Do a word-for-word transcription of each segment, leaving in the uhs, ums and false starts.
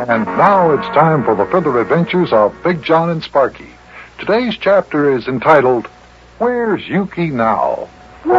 And now it's time for the further adventures of Big John and Sparky. Today's chapter is entitled, Where's Yuki Now?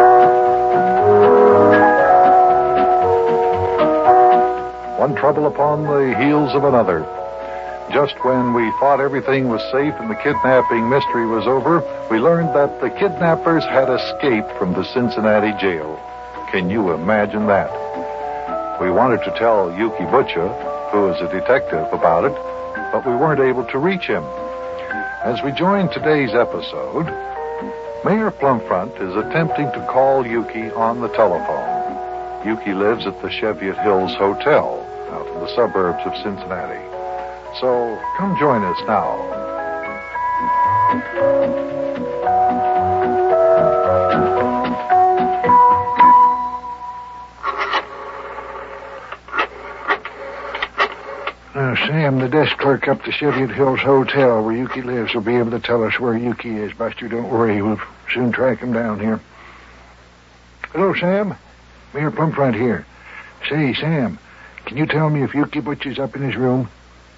One trouble upon the heels of another. Just when we thought everything was safe and the kidnapping mystery was over, we learned that the kidnappers had escaped from the Cincinnati jail. Can you imagine that? We wanted to tell Yuki Butcher, who is a detective, about it, but we weren't able to reach him. As we join today's episode, Mayor Plumfront is attempting to call Yuki on the telephone. Yuki lives at the Cheviot Hills Hotel, out in the suburbs of Cincinnati. So, come join us now. Now, Sam, the desk clerk up the Cheviot Hills Hotel where Yuki lives will be able to tell us where Yuki is. Buster, don't worry. We'll soon track him down here. Hello, Sam. Mayor Plumfront here. Say, Sam, can you tell me if Yuki Butcher's up in his room?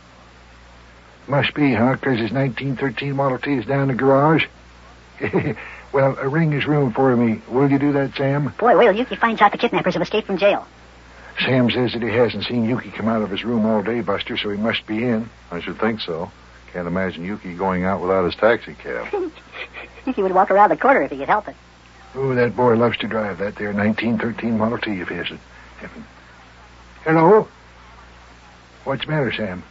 Must be, huh? Because his nineteen thirteen Model T is down in the garage? Well, uh, ring his room for me. Will you do that, Sam? Boy, wait till Yuki finds out the kidnappers have escaped from jail. Sam says that he hasn't seen Yuki come out of his room all day, Buster, so he must be in. I should think so. Can't imagine Yuki going out without his taxi cab. He would walk around the corner if he could help it. Oh, that boy loves to drive that there nineteen thirteen Model T of his. Hello? What's the matter, Sam?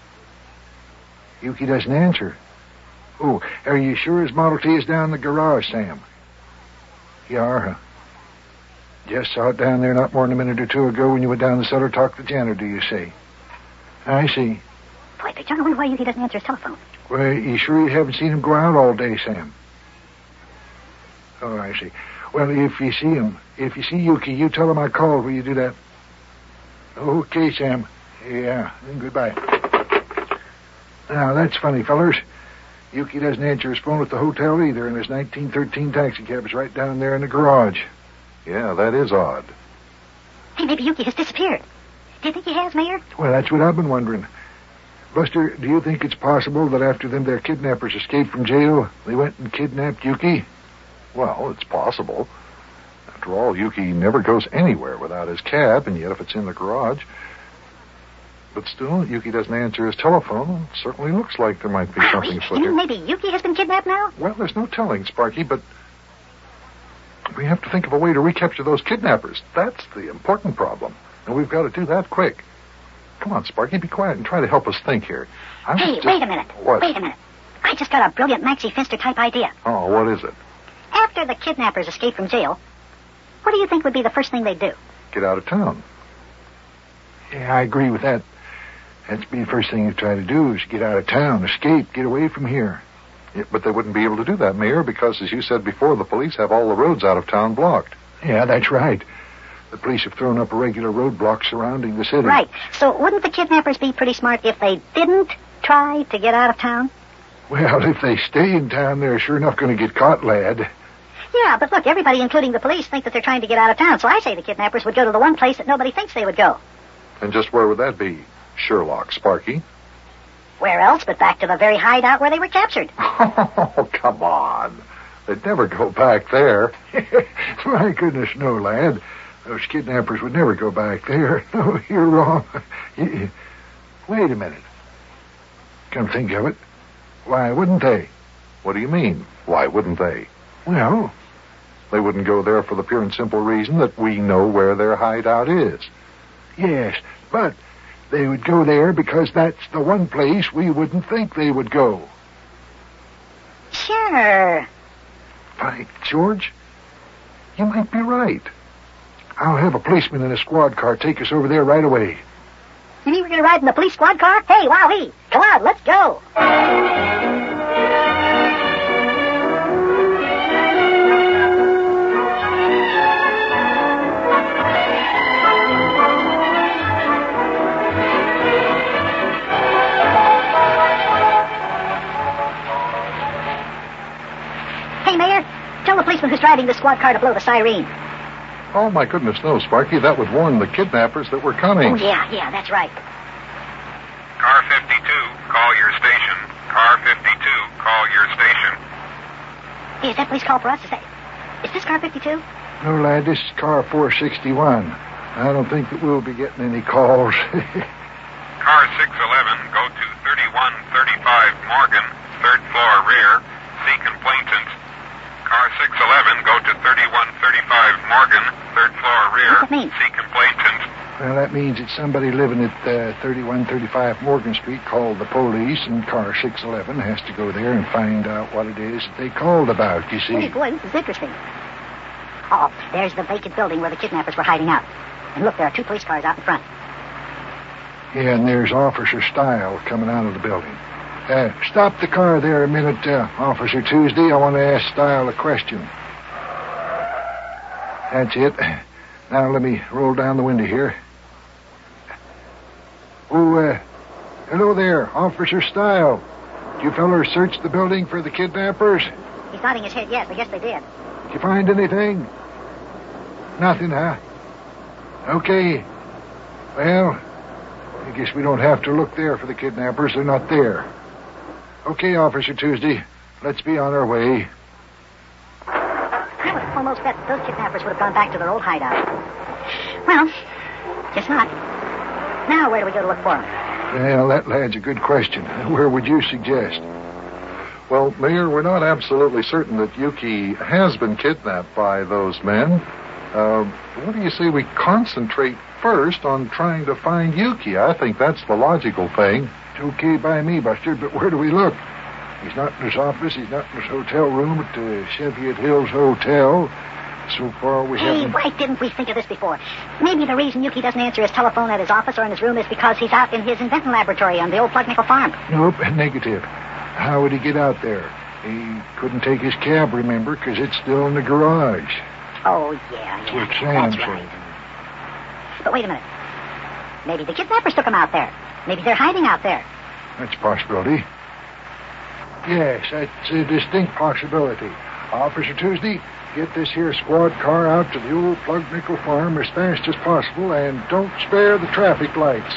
Yuki doesn't answer. Oh, are you sure his Model T is down in the garage, Sam? You are, huh? Just saw it down there not more than a minute or two ago when you went down the cellar to talk to the janitor, do you say? I see. Boy, Big John, I wonder why Yuki doesn't answer his telephone. Well, you sure you haven't seen him go out all day, Sam? Oh, I see. Well, if you see him, if you see Yuki, you tell him I called. Will you do that? Okay, Sam. Yeah, then goodbye. Now, that's funny, fellers. Yuki doesn't answer his phone at the hotel either, and his nineteen thirteen taxi cab is right down there in the garage. Yeah, that is odd. Hey, maybe Yuki has disappeared. Do you think he has, Mayor? Well, that's what I've been wondering. Buster, do you think it's possible that after them their kidnappers escaped from jail, they went and kidnapped Yuki? Well, it's possible. After all, Yuki never goes anywhere without his cab, and yet if it's in the garage... But still, Yuki doesn't answer his telephone. It certainly looks like there might be Wow, something you afoot here. mean maybe Yuki has been kidnapped now? Well, there's no telling, Sparky, but we have to think of a way to recapture those kidnappers. That's the important problem, and we've got to do that quick. Come on, Sparky, be quiet and try to help us think here. I Hey, just... wait a minute. What? Wait a minute. I just got a brilliant Maxie Finster-type idea. Oh, what is it? After the kidnappers escape from jail, what do you think would be the first thing they'd do? Get out of town. Yeah, I agree with that. That's be the first thing you try to do is get out of town, escape, get away from here. Yeah, but they wouldn't be able to do that, Mayor, because, as you said before, the police have all the roads out of town blocked. Yeah, that's right. The police have thrown up a regular roadblock surrounding the city. Right. So wouldn't the kidnappers be pretty smart if they didn't try to get out of town? Well, if they stay in town, they're sure enough going to get caught, lad. Yeah, but look, everybody, including the police, think that they're trying to get out of town. So I say the kidnappers would go to the one place that nobody thinks they would go. And just where would that be? Sherlock, Sparky. Where else but back to the very hideout where they were captured? Oh, come on. They'd never go back there. My goodness, no, lad. Those kidnappers would never go back there. No, you're wrong. Wait a minute. Come think of it. Why wouldn't they? What do you mean? Why wouldn't they? Well, they wouldn't go there for the pure and simple reason that we know where their hideout is. Yes, but they would go there because that's the one place we wouldn't think they would go. Sure. By George, you might be right. I'll have a policeman in a squad car take us over there right away. You mean we're going to ride in the police squad car? Hey, wowee! Come on, let's go! Hey, Mayor, tell the policeman who's driving the squad car to blow the siren. Oh, my goodness, no, Sparky. That would warn the kidnappers that we're coming. Oh, yeah, yeah, that's right. Car Hey, is that police call for us? Is that... Is this car fifty-two? No, lad, this is car four sixty-one. I don't think that we'll be getting any calls. Car six eleven, go to thirty-one thirty-five Morgan, third floor rear. See complainant. Car six eleven, go to thirty-one thirty-five Morgan, third floor rear. What's that mean? See complainant. Well, that means it's somebody living at uh, thirty-one thirty-five Morgan Street called the police, and car six eleven has to go there and find out what it is that they called about, you see. Hey, boy, this is interesting. Oh, there's the vacant building where the kidnappers were hiding out. And look, there are two police cars out in front. Yeah, and there's Officer Style coming out of the building. Uh, stop the car there a minute, uh, Officer Tuesday. I want to ask Style a question. That's it. Now let me roll down the window here. Oh, uh, hello there, Officer Style. Did you fellers search the building for the kidnappers? He's nodding his head yes. I guess they did. Did you find anything? Nothing, huh? Okay. Well, I guess we don't have to look there for the kidnappers. They're not there. Okay, Officer Tuesday. Let's be on our way. I would almost bet those kidnappers would have gone back to their old hideout. Well, guess not. Now, where do we go to look for them? Well, that lad's a good question. Where would you suggest? Well, Mayor, we're not absolutely certain that Yuki has been kidnapped by those men. Uh, what do you say we concentrate first on trying to find Yuki? I think that's the logical thing. It's okay by me, Buster, but where do we look? He's not in his office. He's not in his hotel room at the Cheviot Hills Hotel. So far, we Hey, haven't... why didn't we think of this before? Maybe the reason Yuki doesn't answer his telephone at his office or in his room is because he's out in his invention laboratory on the old Plug Nickel farm. Nope, negative. How would he get out there? He couldn't take his cab, remember, because it's still in the garage. Oh, yeah, yeah. What Sam That's said. right. But wait a minute. Maybe the kidnappers took him out there. Maybe they're hiding out there. That's a possibility. Yes, that's a distinct possibility. Officer Tuesday, get this here squad car out to the old Plug Nickel farm as fast as possible, and don't spare the traffic lights.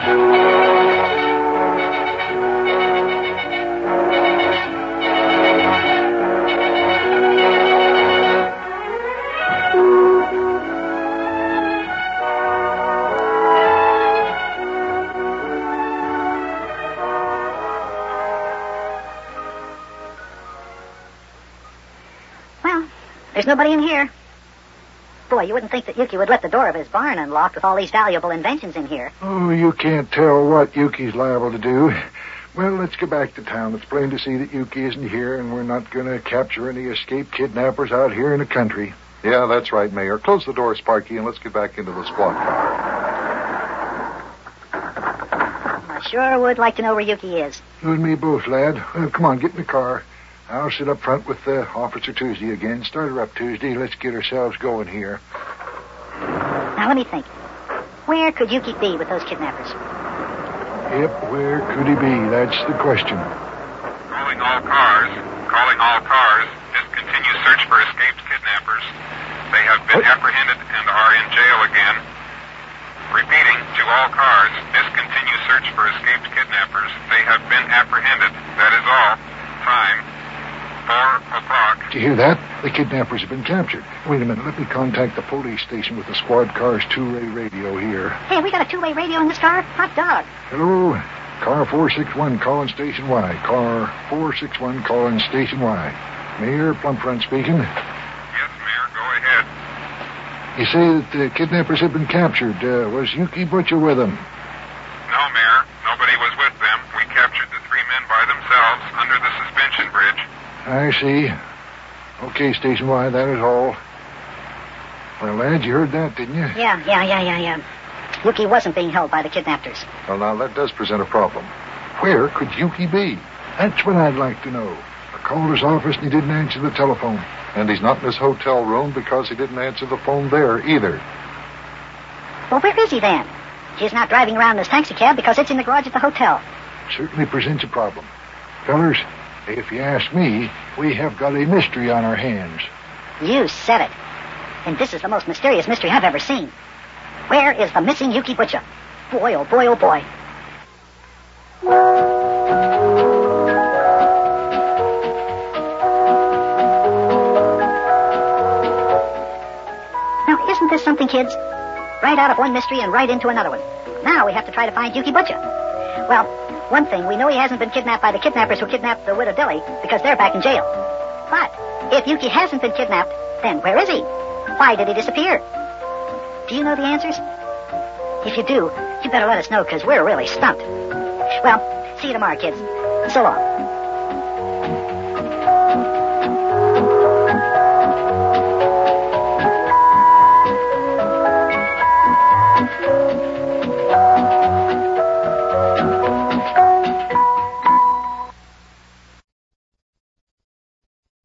There's nobody in here. Boy, you wouldn't think that Yuki would let the door of his barn unlocked with all these valuable inventions in here. Oh, you can't tell what Yuki's liable to do. Well, let's go back to town. It's plain to see that Yuki isn't here, and we're not going to capture any escaped kidnappers out here in the country. Yeah, that's right, Mayor. Close the door, Sparky, and let's get back into the squad car. I sure would like to know where Yuki is. You and me both, lad. Well, come on, get in the car. I'll sit up front with uh, Officer Tuesday again. Start her up, Tuesday. Let's get ourselves going here. Now, let me think. Where could Yuki be with those kidnappers? Yep, where could he be? That's the question. Calling all cars. Calling all cars. Discontinue search for escaped kidnappers. They have been What? apprehended and are in jail again. Repeating, to all cars. Discontinue search for escaped kidnappers. They have been apprehended. That is all. Time. Four o'clock. Did you hear that? The kidnappers have been captured. Wait a minute. Let me contact the police station with the squad car's two-way radio here. Hey, we got a two-way radio in this car? Hot dog. Hello? Car four six one calling Station Y. Car four six one calling Station Y. Mayor Plumfront speaking. Yes, Mayor, go ahead. You say that the kidnappers have been captured. Uh, was Yuki Butcher with them? No, Mayor. Nobody was with them. We captured the three men by themselves under the suspension bridge. I see. Okay, Station Y, that is all. Well, lad, you heard that, didn't you? Yeah, yeah, yeah, yeah, yeah. Yuki wasn't being held by the kidnappers. Well, now, that does present a problem. Where could Yuki be? That's what I'd like to know. I called his office and he didn't answer the telephone. And he's not in his hotel room because he didn't answer the phone there either. Well, where is he then? He's not driving around in his taxi cab because it's in the garage at the hotel. Certainly presents a problem. Fellers, if you ask me, we have got a mystery on our hands. You said it. And this is the most mysterious mystery I've ever seen. Where is the missing Yuki Butcher? Boy, oh boy, oh boy. interesting, kids. Right out of one mystery and right into another one. Now we have to try to find Yuki Butcher. Well, one thing, we know he hasn't been kidnapped by the kidnappers who kidnapped the widow Dilly because they're back in jail. But if Yuki hasn't been kidnapped, then where is he? Why did he disappear? Do you know the answers? If you do, you better let us know because we're really stumped. Well, see you tomorrow, kids. So long.